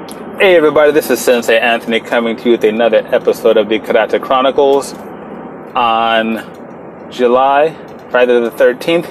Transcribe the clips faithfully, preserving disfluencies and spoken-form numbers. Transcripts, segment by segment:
Hey everybody, this is Sensei Anthony coming to you with another episode of the Karate Chronicles on July, Friday the thirteenth.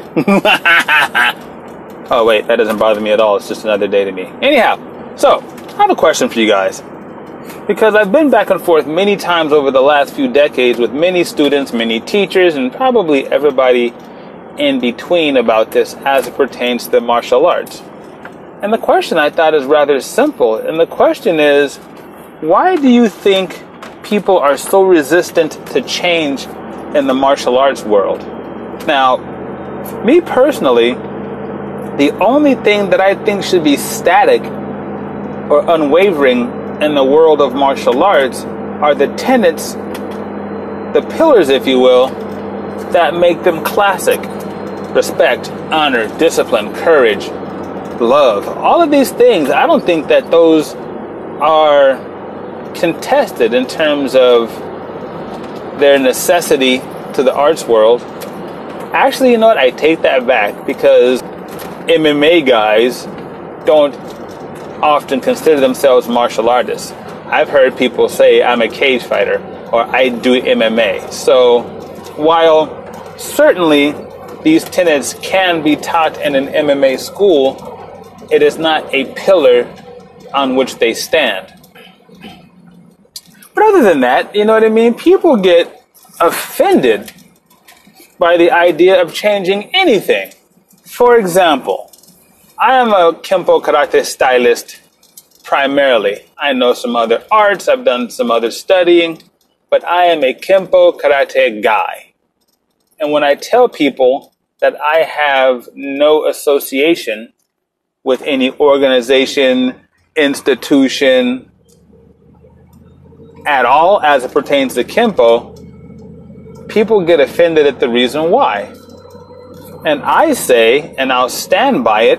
Oh wait, that doesn't bother me at all. It's just another day to me. Anyhow, so I have a question for you guys. Because I've been back and forth many times over the last few decades with many students, many teachers, and probably everybody in between about this as it pertains to the martial arts. And the question I thought is rather simple. And the question is, why do you think people are so resistant to change in the martial arts world? Now, me personally, the only thing that I think should be static or unwavering in the world of martial arts are the tenets, the pillars, if you will, that make them classic. Respect, honor, discipline, courage, love, all of these things. I don't think that those are contested in terms of their necessity to the arts world. Actually, you know what? I take that back, because M M A guys don't often consider themselves martial artists. I've heard people say, I'm a cage fighter, or I do M M A. So while certainly these tenets can be taught in an M M A school, it is not a pillar on which they stand. But other than that, you know what I mean? People get offended by the idea of changing anything. For example, I am a Kempo Karate stylist primarily. I know some other arts, I've done some other studying, but I am a Kempo Karate guy. And when I tell people that I have no association with any organization, institution, at all as it pertains to Kempo, people get offended at the reason why. And I say, and I'll stand by it,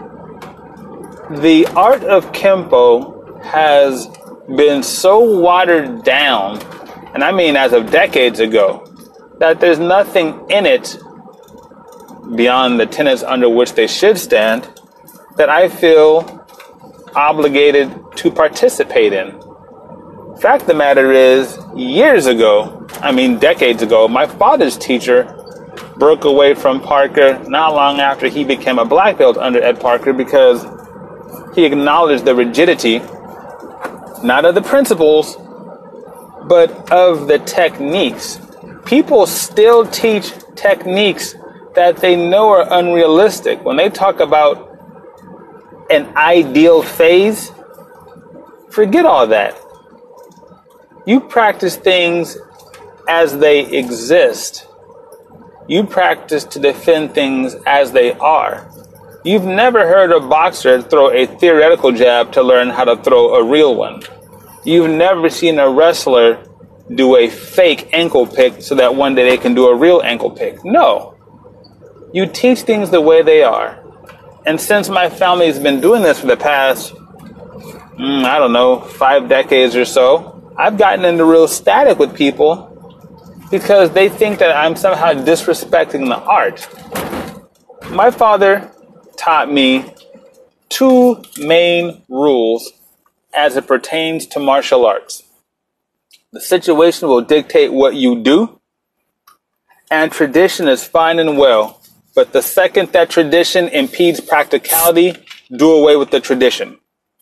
the art of Kempo has been so watered down, and I mean as of decades ago, that there's nothing in it beyond the tenets under which they should stand that I feel obligated to participate in. Fact of the matter is, years ago, I mean decades ago, my father's teacher broke away from Parker not long after he became a black belt under Ed Parker, because he acknowledged the rigidity, not of the principles, but of the techniques. People still teach techniques that they know are unrealistic. When they talk about an ideal phase, forget all that. You practice things as they exist. You practice to defend things as they are. You've never heard a boxer throw a theoretical jab to learn how to throw a real one. You've never seen a wrestler do a fake ankle pick so that one day they can do a real ankle pick. No. You teach things the way they are. And since my family has been doing this for the past, mm, I don't know, five decades or so, I've gotten into real static with people because they think that I'm somehow disrespecting the art. My father taught me two main rules as it pertains to martial arts. The situation will dictate what you do, and tradition is fine and well. But the second that tradition impedes practicality, do away with the tradition.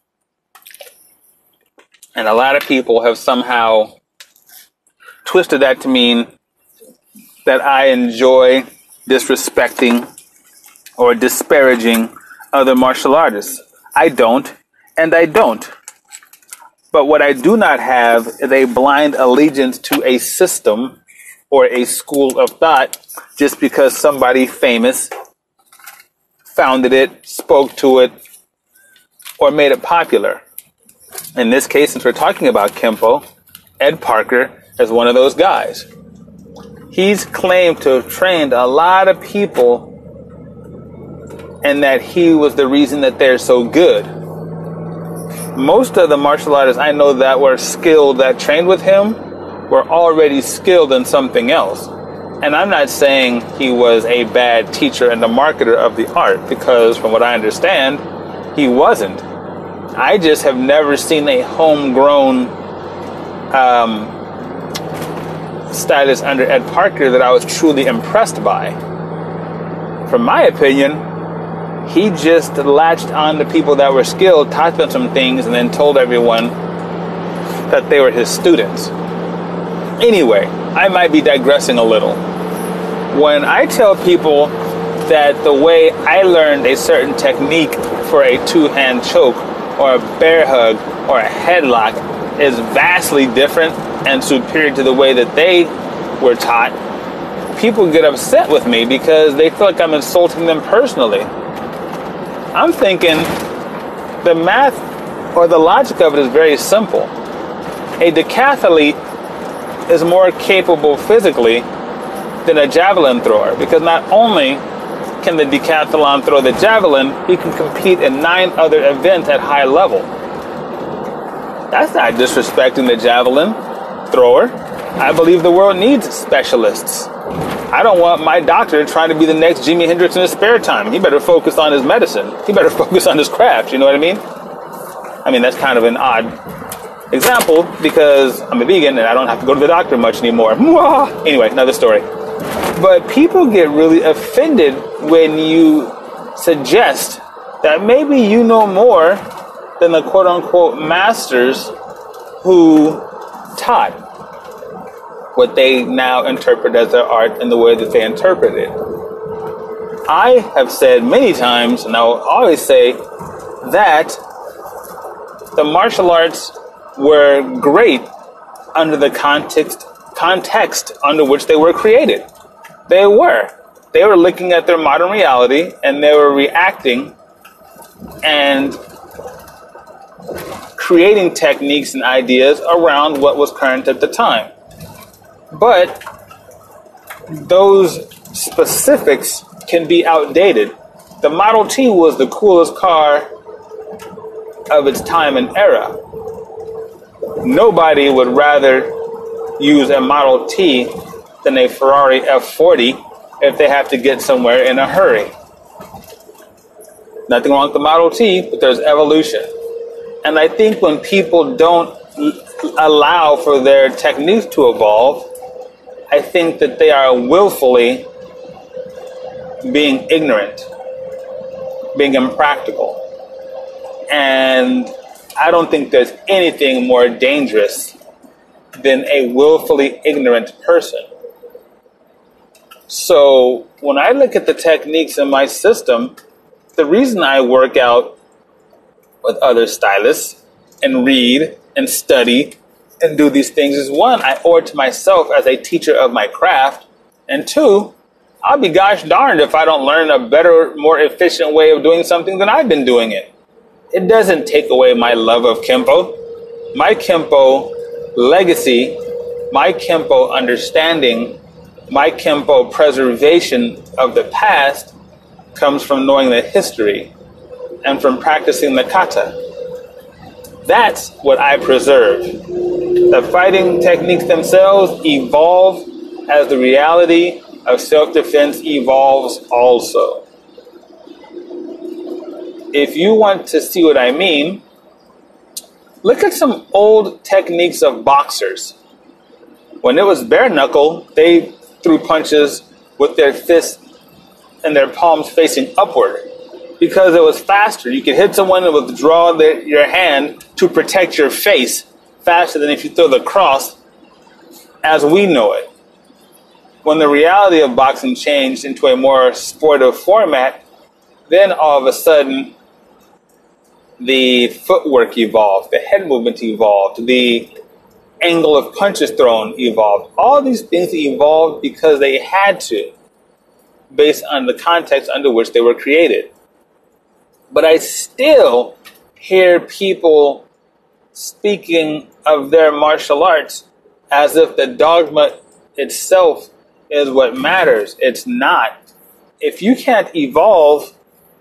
And a lot of people have somehow twisted that to mean that I enjoy disrespecting or disparaging other martial artists. I don't, and I don't. But what I do not have is a blind allegiance to a system or a school of thought just because somebody famous founded it, spoke to it, or made it popular. In this case, since we're talking about Kempo, Ed Parker is one of those guys. He's claimed to have trained a lot of people and that he was the reason that they're so good. Most of the martial artists I know that were skilled, that trained with him, were already skilled in something else. And I'm not saying he was a bad teacher and a marketer of the art, because from what I understand, he wasn't. I just have never seen a homegrown um, stylist under Ed Parker that I was truly impressed by. From my opinion, he just latched on to people that were skilled, taught them some things, and then told everyone that they were his students. Anyway, I might be digressing a little. When I tell people that the way I learned a certain technique for a two-hand choke or a bear hug or a headlock is vastly different and superior to the way that they were taught, people get upset with me because they feel like I'm insulting them personally. I'm thinking the math or the logic of it is very simple. A decathlete is more capable physically than a javelin thrower, because not only can the decathlon throw the javelin, he can compete in nine other events at high level. That's not disrespecting the javelin thrower. I believe the world needs specialists. I don't want my doctor trying to be the next Jimi Hendrix in his spare time. He better focus on his medicine. He better focus on his craft, you know what I mean? I mean, that's kind of an odd example because I'm a vegan and I don't have to go to the doctor much anymore. Anyway, another story. But people get really offended when you suggest that maybe you know more than the quote-unquote masters who taught what they now interpret as their art and the way that they interpret it. I have said many times, and I will always say, that the martial arts were great under the context context under which they were created. They were. They were looking at their modern reality and they were reacting and creating techniques and ideas around what was current at the time. But those specifics can be outdated. The Model T was the coolest car of its time and era. Nobody would rather use a Model T than a Ferrari F forty if they have to get somewhere in a hurry. Nothing wrong with the Model T, but there's evolution. And I think when people don't allow for their techniques to evolve, I think that they are willfully being ignorant, being impractical. And I don't think there's anything more dangerous than a willfully ignorant person. So when I look at the techniques in my system, the reason I work out with other stylists and read and study and do these things is, one, I owe it to myself as a teacher of my craft, and two, I'll be gosh darned if I don't learn a better, more efficient way of doing something than I've been doing it. It doesn't take away my love of Kempo. My Kempo legacy, my Kempo understanding, my Kempo preservation of the past comes from knowing the history and from practicing the kata. That's what I preserve. The fighting techniques themselves evolve as the reality of self-defense evolves also. If you want to see what I mean, look at some old techniques of boxers. When it was bare knuckle, they threw punches with their fists and their palms facing upward because it was faster. You could hit someone and withdraw the, your hand to protect your face faster than if you throw the cross as we know it. When the reality of boxing changed into a more sportive format, then all of a sudden the footwork evolved, the head movement evolved, the angle of punches thrown evolved. All these things evolved because they had to, based on the context under which they were created. But I still hear people speaking of their martial arts as if the dogma itself is what matters. It's not. If you can't evolve,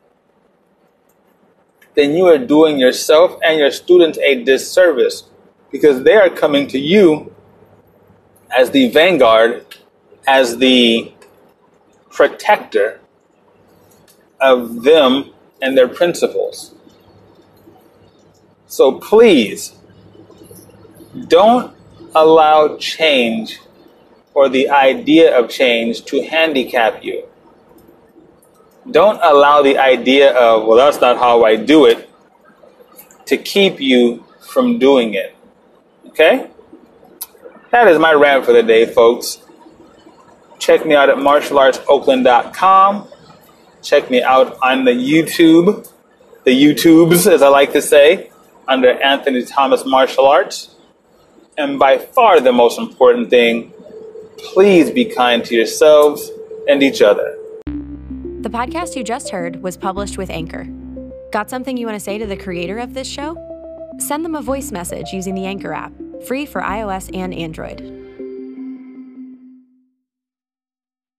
then you are doing yourself and your students a disservice, because they are coming to you as the vanguard, as the protector of them and their principles. So please, don't allow change or the idea of change to handicap you. Don't allow the idea of, well, that's not how I do it, to keep you from doing it. Okay? That is my rant for the day, folks. Check me out at martial arts oakland dot com. Check me out on the YouTube, the YouTubes, as I like to say, under Anthony Thomas Martial Arts. And by far the most important thing, please be kind to yourselves and each other. The podcast you just heard was published with Anchor. Got something you want to say to the creator of this show? Send them a voice message using the Anchor app, free for iOS and Android.